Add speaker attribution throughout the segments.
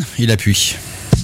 Speaker 1: il appuie.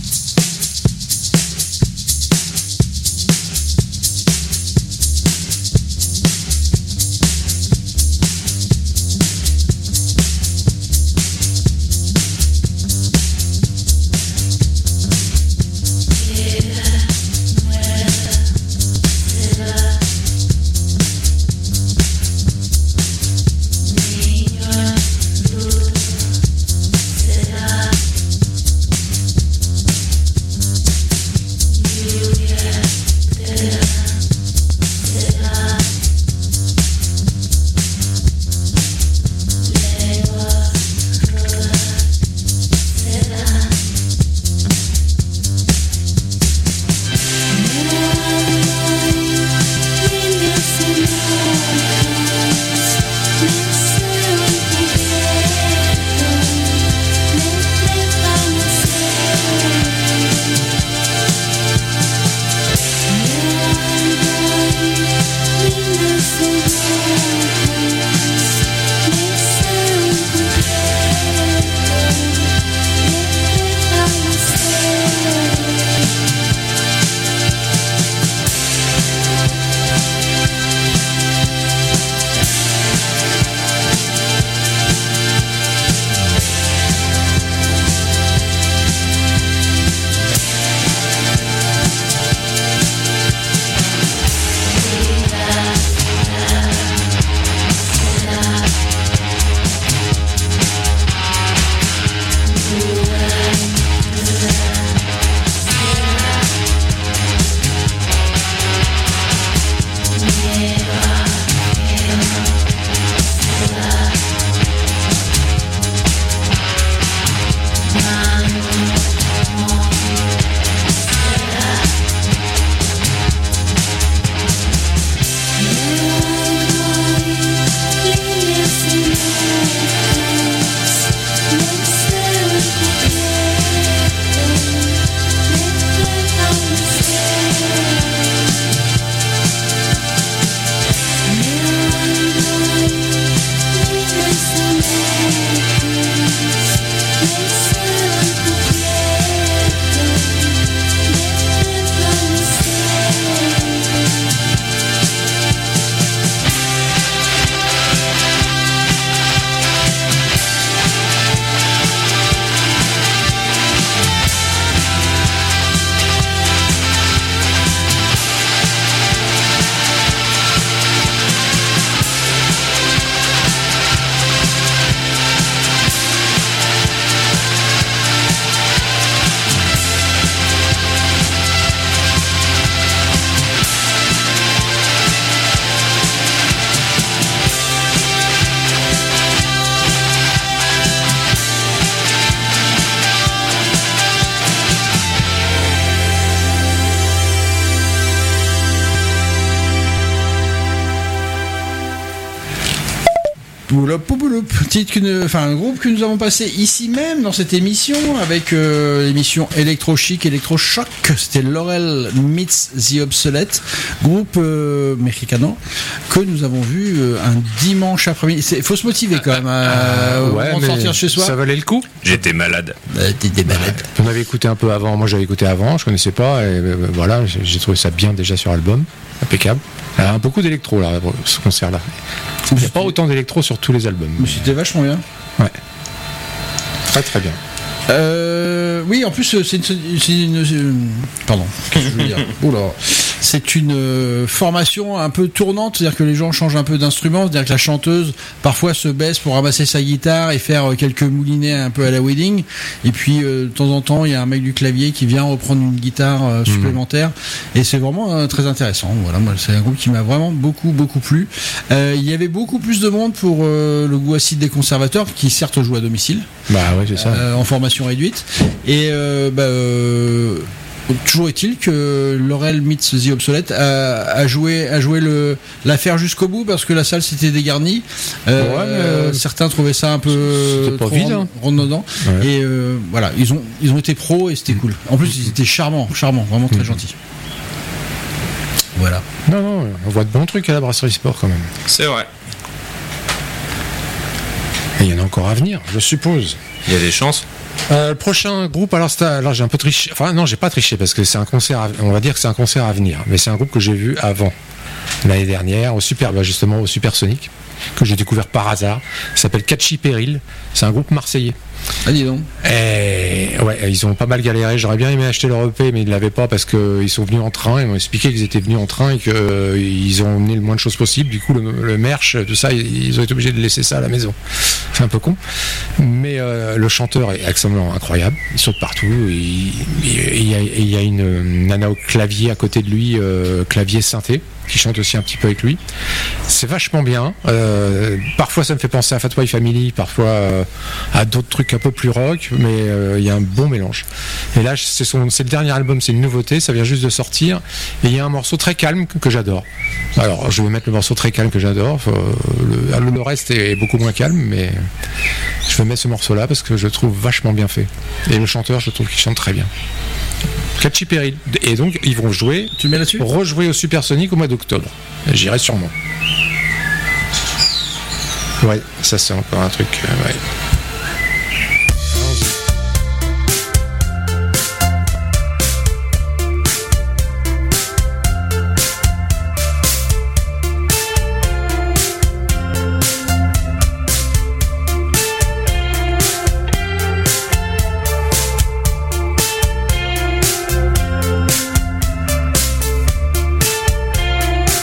Speaker 1: Un groupe que nous avons passé ici même dans cette émission avec l'émission Electro Chic, Electro Choc. C'était Laurel Meets The Obsolete, groupe mexicano que nous avons vu un dimanche après-midi. Il faut se motiver quand même avant de sortir chez soi.
Speaker 2: Ça valait le coup.
Speaker 3: J'étais malade.
Speaker 1: T'étais malade.
Speaker 2: On avait écouté un peu avant. Moi, j'avais écouté avant. Je connaissais pas. Et voilà, j'ai trouvé ça bien déjà sur album. Impeccable. Il y a beaucoup d'électro là, ce concert-là. Il n'y a pas autant d'électro sur tous les albums.
Speaker 1: Mais c'était vachement bien.
Speaker 2: Ouais. Très très bien.
Speaker 1: Oui, en plus, pardon, qu'est-ce que je veux dire ? Oula. C'est une formation un peu tournante, c'est-à-dire que les gens changent un peu d'instrument, c'est-à-dire que la chanteuse parfois se baisse pour ramasser sa guitare et faire quelques moulinets un peu à la wedding, et puis de temps en temps il y a un mec du clavier qui vient reprendre une guitare supplémentaire, et c'est vraiment très intéressant. Voilà, moi c'est un groupe qui m'a vraiment beaucoup plu. Il y avait beaucoup plus de monde pour le goût acide des conservateurs, qui certes jouent à domicile.
Speaker 2: Bah ouais, c'est ça.
Speaker 1: En formation réduite, et toujours est-il que Laurel Meets The Obsolete a joué l'affaire jusqu'au bout, parce que la salle s'était dégarnie. Certains trouvaient ça un peu
Speaker 2: trop vide,
Speaker 1: redondant. Ouais. Et voilà, ils ont été pros et c'était cool. En plus, ils étaient charmants, vraiment très gentils. Voilà.
Speaker 2: Non, on voit de bons trucs à la Brasserie Sport quand même.
Speaker 3: C'est vrai.
Speaker 2: Et il y en a encore à venir, je suppose.
Speaker 3: Il y a des chances.
Speaker 2: Le prochain groupe, alors j'ai un peu triché. Enfin non, j'ai pas triché parce que c'est un concert. On va dire que c'est un concert à venir, mais c'est un groupe que j'ai vu avant l'année dernière au Supersonic, que j'ai découvert par hasard. Il s'appelle Catchy Peril. C'est un groupe marseillais.
Speaker 1: Ah, dis donc.
Speaker 2: Et ouais, ils ont pas mal galéré. J'aurais bien aimé acheter leur EP, mais ils l'avaient pas parce que ils sont venus en train. Ils m'ont expliqué qu'ils étaient venus en train et que ils ont emmené le moins de choses possible. Du coup, le merch, tout ça, ils ont été obligés de laisser ça à la maison. C'est un peu con. Mais le chanteur est absolument incroyable. Il saute partout. Il y a une nana au clavier à côté de lui, clavier synthé, qui chante aussi un petit peu avec lui. C'est vachement bien. Parfois, ça me fait penser à Fat White Family, parfois à d'autres trucs un peu plus rock, mais il y a un bon mélange. Et là, c'est le dernier album, c'est une nouveauté, ça vient juste de sortir. Et il y a un morceau très calme que j'adore. Alors, je vais mettre le morceau très calme que j'adore. Le reste est beaucoup moins calme, mais je vais mettre ce morceau-là parce que je le trouve vachement bien fait. Et le chanteur, je trouve qu'il chante très bien. Catchy Peril. Et donc, ils vont jouer.
Speaker 1: Tu le mets là-dessus ?
Speaker 2: Rejouer au Supersonic au mois d'octobre. J'irai sûrement. Ouais, ça c'est encore un truc. Ouais.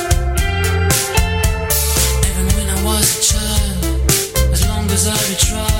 Speaker 3: Even when I was a child, as long as I tried.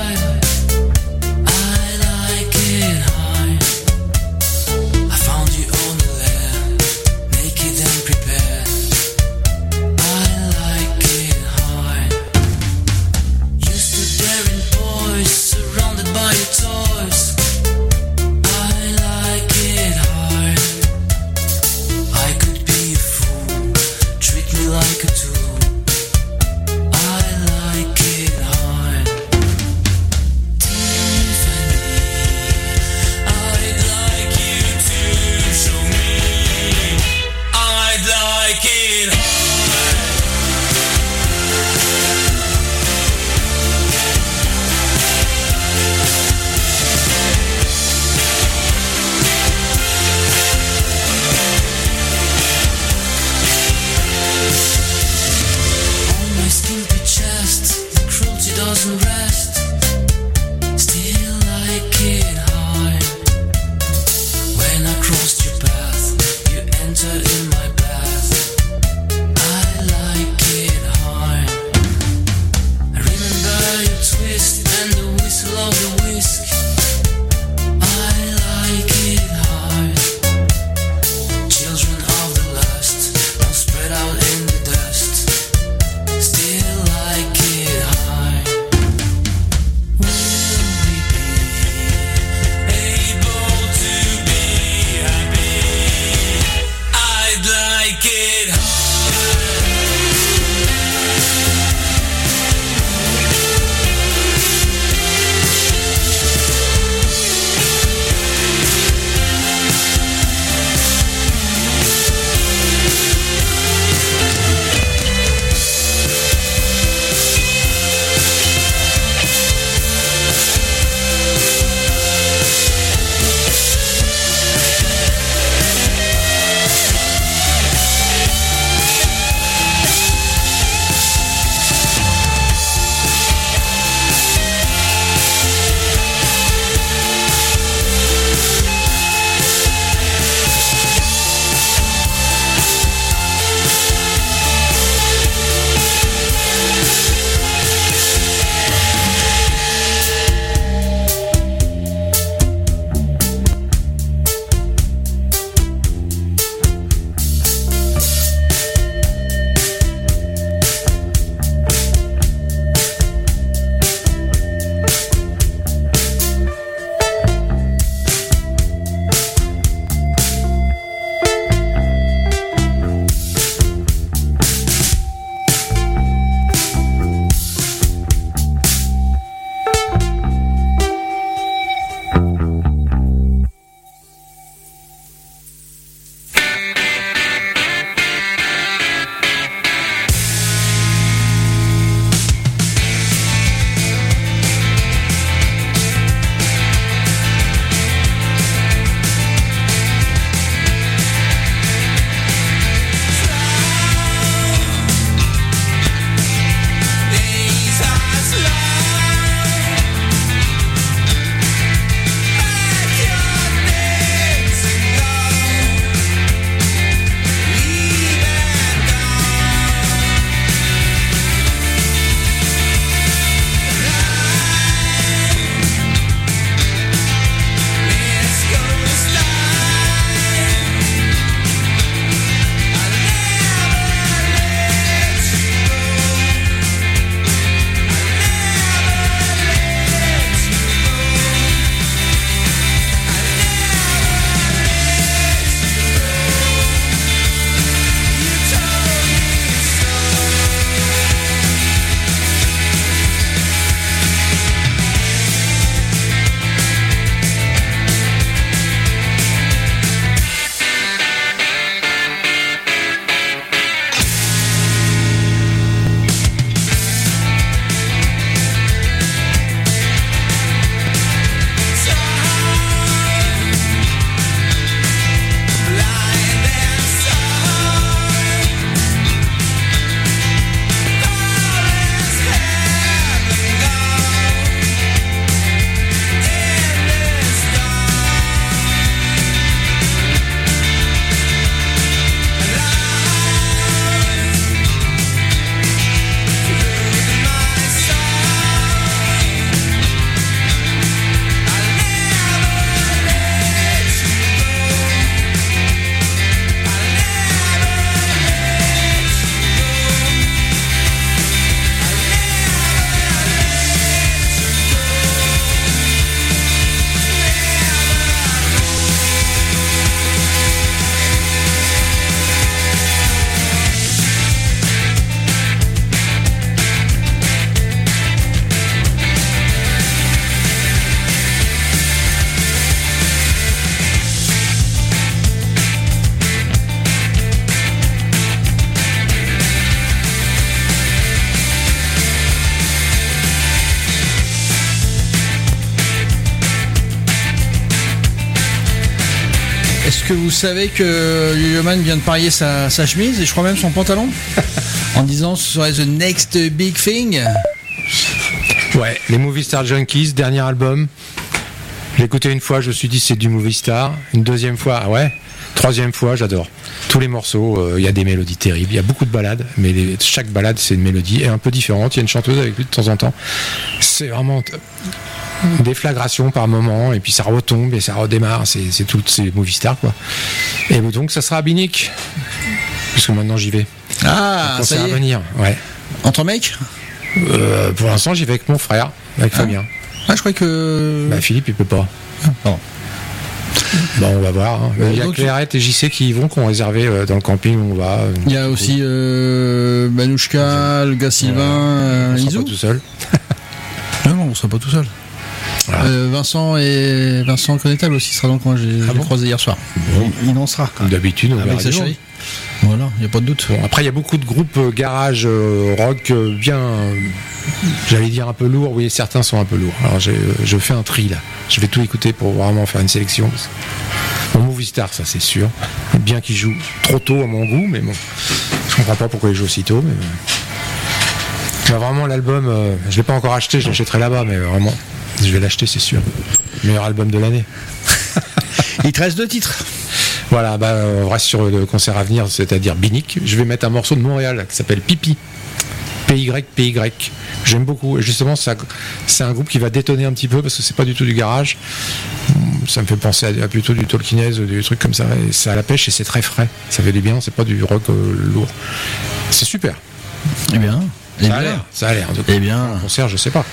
Speaker 1: Est-ce que vous savez que Yoyoman vient de parier sa chemise et je crois même son pantalon en disant ce serait the next big thing?
Speaker 2: Ouais, les Movie Star Junkies, dernier album. J'ai écouté une fois, je me suis dit c'est du Movie Star. Une deuxième fois, ah ouais. Troisième fois, j'adore. Tous les morceaux, il y a des mélodies terribles. Il y a beaucoup de ballades, mais chaque ballade, c'est une mélodie et un peu différente. Il y a une chanteuse avec lui de temps en temps. C'est vraiment une déflagration par moment, et puis ça retombe et ça redémarre. C'est tout, c'est Movie Star, quoi. Et donc, ça sera à Binic, puisque maintenant j'y vais.
Speaker 1: Ah, ça y est.
Speaker 2: À venir, ouais.
Speaker 1: Entre mecs?
Speaker 2: Pour l'instant, j'y vais avec mon frère, avec Fabien.
Speaker 1: Ah, je crois que.
Speaker 2: Bah, Philippe, il peut pas.
Speaker 1: Pardon.
Speaker 2: Bon, on va voir. Hein. Il y a Clairette et JC qui y vont, qui ont réservé dans le camping où on va.
Speaker 1: Il y a aussi Manouchka, le gars Sylvain,
Speaker 2: on sera
Speaker 1: Isou.
Speaker 2: pas tout seul.
Speaker 1: Non, on sera pas tout seul. Voilà. Vincent Connétable aussi sera dans le coin. J'ai croisé hier soir. Bon. Il en sera.
Speaker 2: Comme d'habitude, on
Speaker 1: avec sa chérie. Voilà, il n'y a pas de doute.
Speaker 2: Bon, après, il y a beaucoup de groupes garage rock bien, j'allais dire un peu lourds. Oui, certains sont un peu lourds. Alors, je fais un tri là. Je vais tout écouter pour vraiment faire une sélection. Bon, Movie Star, ça c'est sûr. Bien qu'il joue trop tôt à mon goût, mais bon, je comprends pas pourquoi il joue aussi tôt. Mais vraiment, l'album, je l'ai pas encore acheté, je l'achèterai là-bas, mais vraiment, je vais l'acheter, c'est sûr. Meilleur album de l'année.
Speaker 1: Il te reste 2 titres.
Speaker 2: Voilà, on reste sur le concert à venir, c'est-à-dire Binic. Je vais mettre un morceau de Montréal qui s'appelle Pipi. PY. J'aime beaucoup. Et justement, c'est un groupe qui va détonner un petit peu parce que c'est pas du tout du garage. Ça me fait penser à plutôt du Tolkienese, des trucs comme ça. Et c'est à la pêche et c'est très frais. Ça fait du bien, c'est pas du rock lourd. C'est super.
Speaker 1: Eh bien.
Speaker 2: Ça a l'air.
Speaker 1: Eh bien.
Speaker 2: Un concert, je sais pas.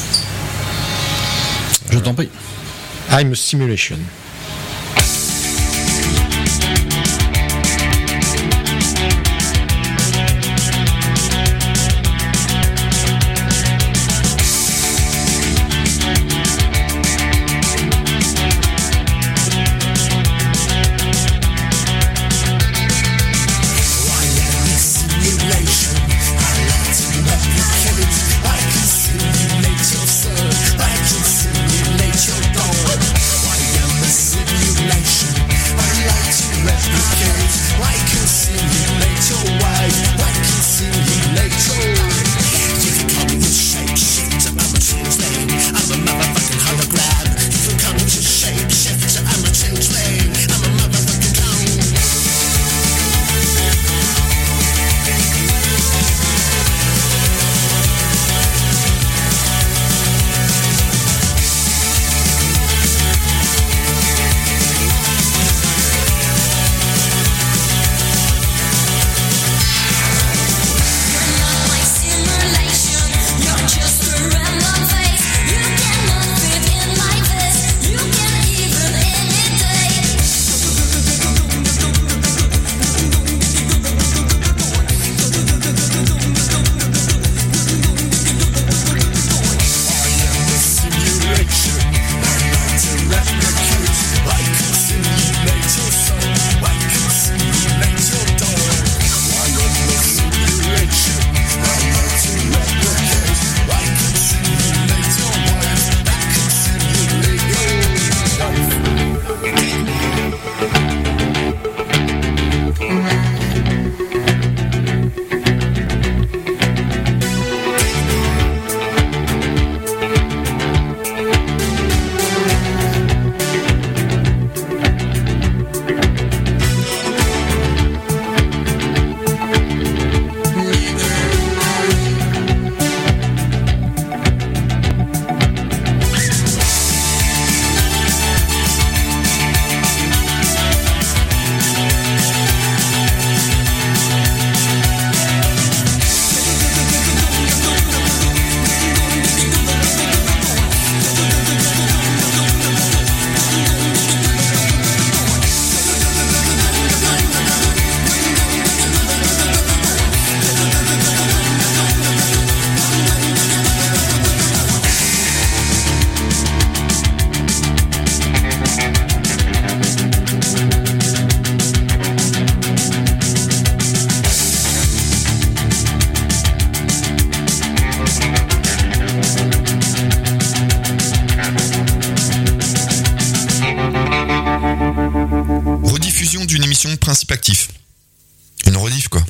Speaker 1: Je t'en prie.
Speaker 2: I'm a Simulation.
Speaker 3: rediffusion d'une émission de Principe Actif. Une rediff, quoi.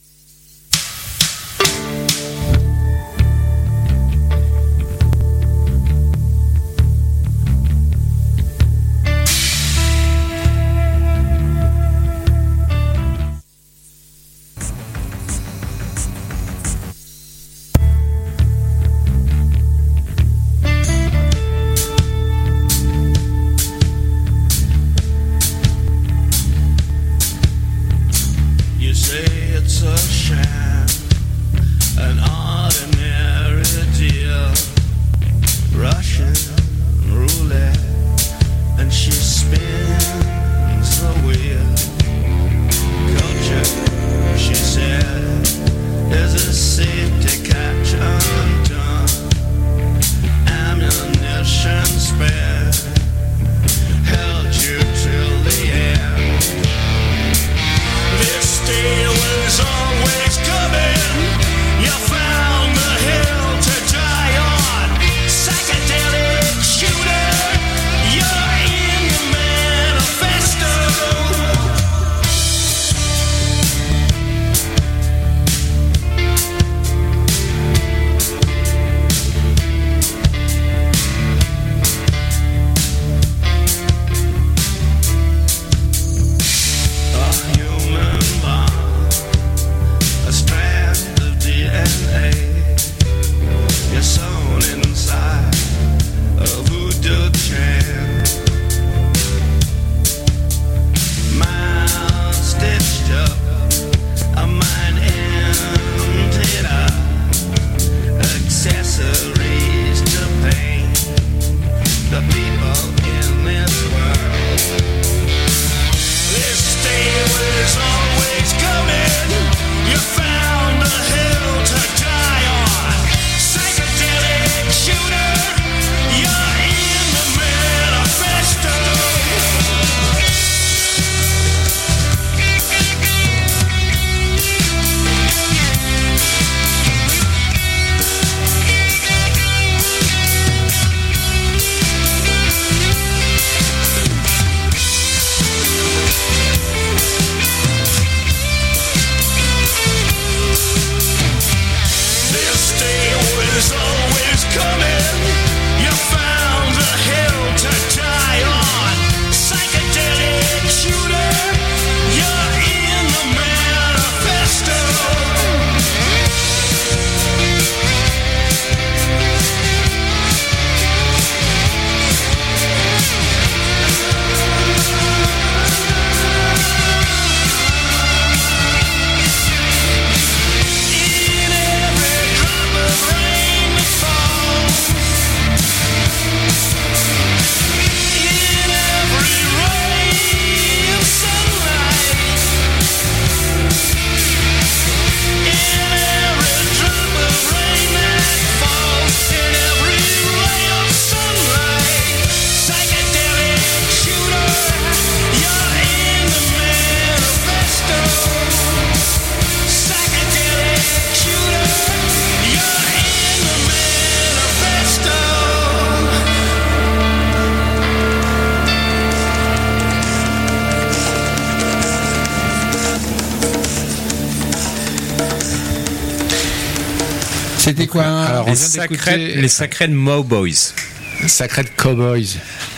Speaker 1: C'était quoi
Speaker 2: Alors,
Speaker 4: les Sacred Mowboys.
Speaker 2: Sacred Cowboys.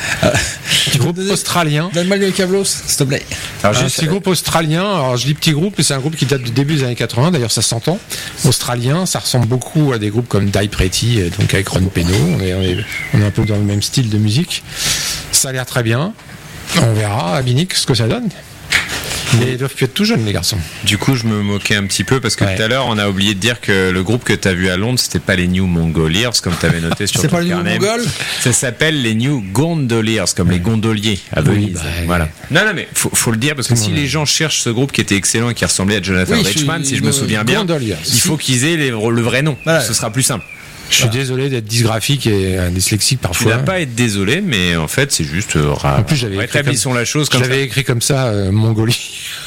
Speaker 2: Petit groupe australien.
Speaker 1: Donne-moi le câblos, s'il te plaît.
Speaker 2: Alors, un petit groupe australien. Alors, je dis petit groupe, mais c'est un groupe qui date du début des années 80. D'ailleurs, ça s'entend. Australien, ça ressemble beaucoup à des groupes comme Die Pretty, donc avec Ron Peno. On est un peu dans le même style de musique. Ça a l'air très bien. On verra à Binic ce que ça donne. Mais ils doivent plus être tout jeunes, les garçons.
Speaker 4: Du coup, je me moquais un petit peu parce que tout à l'heure, on a oublié de dire que le groupe que tu as vu à Londres, c'était pas les New Mongoliers, comme tu avais noté sur ton carnet.
Speaker 1: C'est pas les New Mongols.
Speaker 4: Ça s'appelle les New Gondoliers, comme les gondoliers à Venise. Voilà. Non, mais faut le dire parce que si les gens cherchent ce groupe qui était excellent et qui ressemblait à Jonathan Richman, si je me souviens bien, il faut qu'ils aient le vrai nom. Voilà. Ce sera plus simple.
Speaker 2: Je suis désolé d'être dysgraphique et dyslexique parfois.
Speaker 4: Tu n'as pas à être désolé, mais en fait, c'est juste
Speaker 2: en plus,
Speaker 4: rétablissons la chose comme ça.
Speaker 2: J'avais écrit comme ça, Mongolie.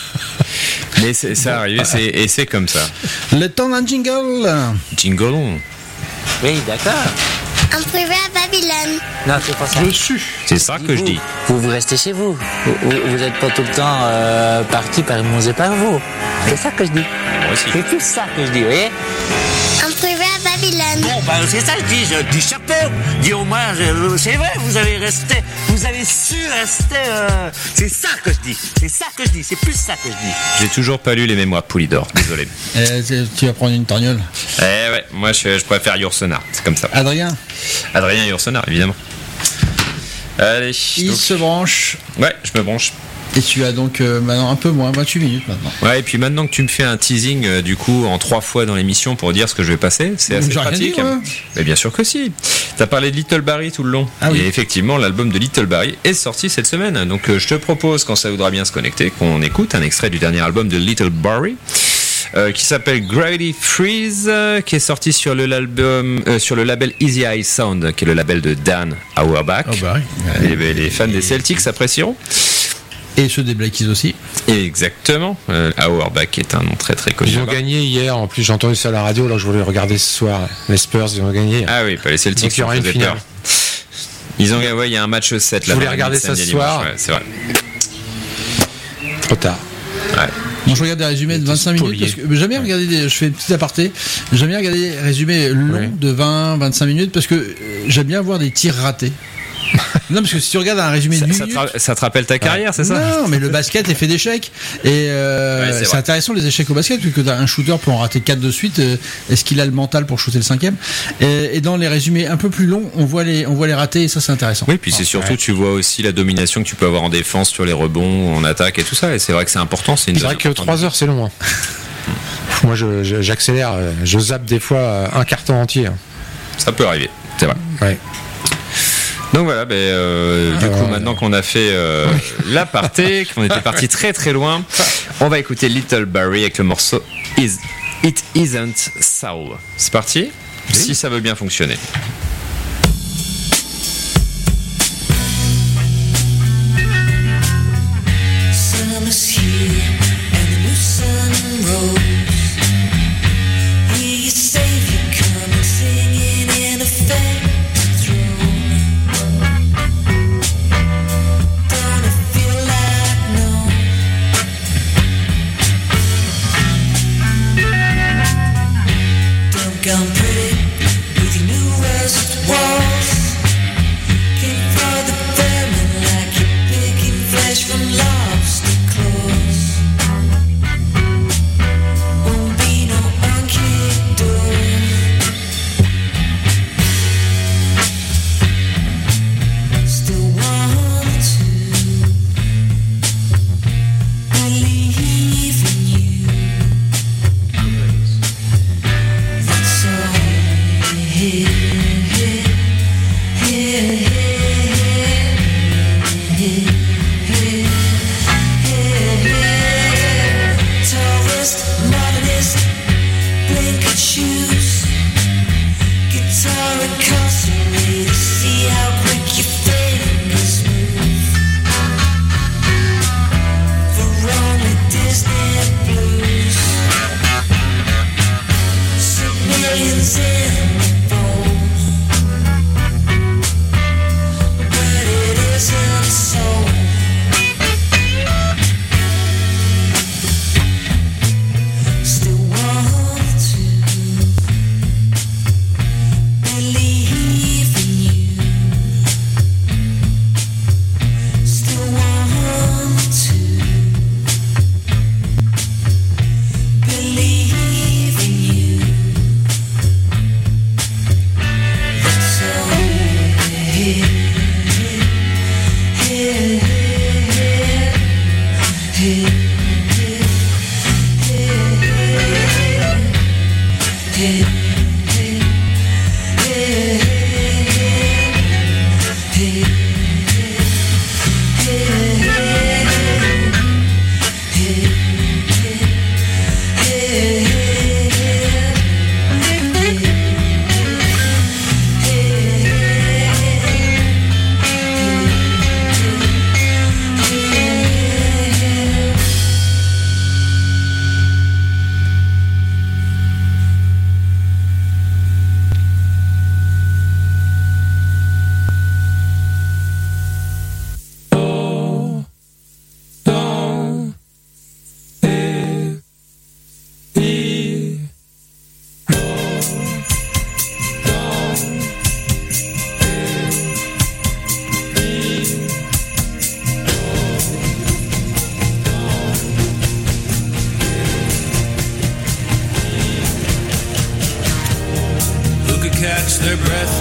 Speaker 4: Mais ça arrive, et c'est comme ça.
Speaker 1: Le temps d'un jingle.
Speaker 4: Jingle.
Speaker 5: Oui, d'accord. Un privé à Babylone.
Speaker 6: Non, c'est pas ça.
Speaker 1: Je suis.
Speaker 4: C'est ça que je dis.
Speaker 6: Vous restez chez vous. Vous êtes pas tout le temps parti par manger par vous. C'est ça que je dis.
Speaker 4: Moi aussi.
Speaker 6: C'est tout ça que je dis, vous voyez.
Speaker 5: Un privé à Babylone.
Speaker 6: Bon, ben c'est ça que je dis chapeau. Dis au moins, c'est vrai, vous avez su rester. C'est ça que je dis. C'est ça que je dis. C'est plus ça que je dis.
Speaker 4: J'ai toujours pas lu les mémoires de Poulidor, désolé.
Speaker 1: Tu vas prendre une torgnole.
Speaker 4: Ouais, moi je préfère Yourcenar, c'est comme ça.
Speaker 1: Adrien
Speaker 4: Yourcenar, évidemment. Allez.
Speaker 1: Il se branche.
Speaker 4: Ouais, je me branche.
Speaker 1: Et tu as donc maintenant un peu moins, 28 minutes maintenant.
Speaker 4: Ouais, et puis maintenant que tu me fais un teasing du coup en 3 fois dans l'émission pour dire ce que je vais passer, c'est assez pratique.
Speaker 1: Dit, ouais.
Speaker 4: Mais bien sûr que si. T'as parlé de Little Barry tout le long.
Speaker 1: Ah oui.
Speaker 4: Et effectivement, l'album de Little Barry est sorti cette semaine. Donc je te propose, quand ça voudra bien se connecter, qu'on écoute un extrait du dernier album de Little Barry. Qui s'appelle Gravity Freeze, qui est sorti sur le label Easy Eye Sound, qui est le label de Dan Auerbach.
Speaker 1: Oh bah oui.
Speaker 4: Et les fans des Celtics apprécieront.
Speaker 1: Et ceux des Black Keys aussi.
Speaker 4: Exactement. Auerbach est un nom très très connu.
Speaker 2: Ils ont gagné hier, en plus j'ai entendu ça à la radio, alors je voulais regarder ce soir. Les Spurs, ils ont gagné.
Speaker 4: Ah oui, pas les Celtics.
Speaker 2: Donc il y aura une finale.
Speaker 4: Ils ont il y a un match 7 là.
Speaker 2: Je voulais regarder ça ce soir.
Speaker 4: Ouais, c'est vrai.
Speaker 2: Trop tard.
Speaker 4: Ouais.
Speaker 1: Moi je regarde des résumés de 25 minutes parce que j'aime bien regarder je fais une petite aparté, j'aime bien regarder des résumés longs de 20-25 minutes parce que j'aime bien voir des tirs ratés. Non, parce que si tu regardes un résumé de 8 minutes...
Speaker 4: Ça te rappelle ta carrière, c'est ça?
Speaker 1: Non, mais le basket est fait d'échecs. Et c'est intéressant les échecs au basket, puisque un shooter peut en rater 4 de suite. Est-ce qu'il a le mental pour shooter le 5e? Et dans les résumés un peu plus longs, on voit les ratés, et ça c'est intéressant.
Speaker 4: Oui, puis c'est surtout, tu vois aussi la domination que tu peux avoir en défense sur les rebonds, en attaque et tout ça. Et c'est vrai que c'est important. C'est
Speaker 2: vrai que 3 heures, c'est long. Hein. Moi, j'accélère. Je zappe des fois un carton entier.
Speaker 4: Ça peut arriver, c'est vrai.
Speaker 2: Ouais.
Speaker 4: Donc voilà, du coup, maintenant qu'on a fait l'aparté, qu'on était parti très très loin, on va écouter Little Barry avec le morceau It Isn't Soul. C'est parti, si ça veut bien fonctionner.
Speaker 7: Come pretty with your new west walls. Came for the famine like you're picking flesh from lobster claws. Won't be no unkicked door. Still want to believe in you. So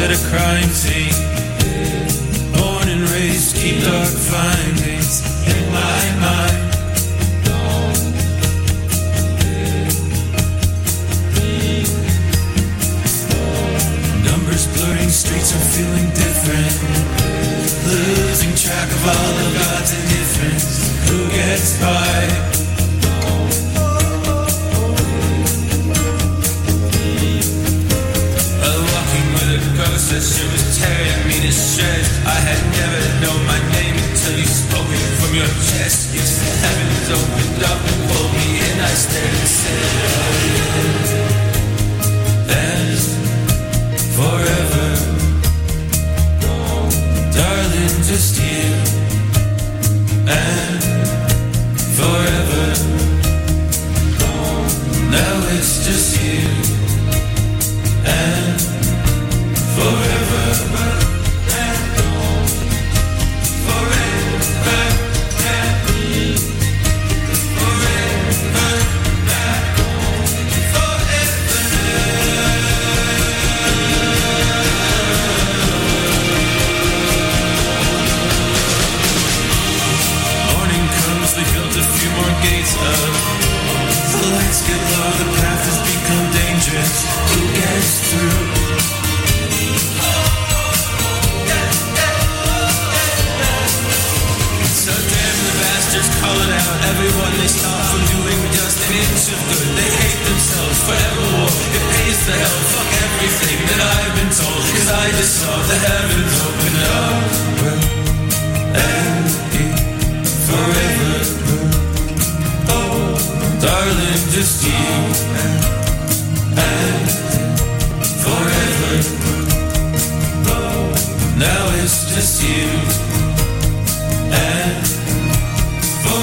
Speaker 8: at a crime scene. Born and raised, keep dark findings in my mind. Numbers blurring, streets are feeling different. Losing track of all of God's indifference. Who gets by? That she was tearing me to shreds. I had never known my name until you spoke it from your chest. Yes, the heavens opened up and pulled me in. I stared and said, and forever, darling, just you. And forever, now it's just you. And forever, morning comes, they built a few more gates up. The lights get low, the path has become dangerous. Who gets through? So damn the bastards call it out. Everyone they stop from doing just an inch of good. They hate themselves forever war. It pays the hell. Fuck everything that I've been told. Cause I just saw the heavens open up. And forever. Oh, darling, just you. And forever. Now it's just you.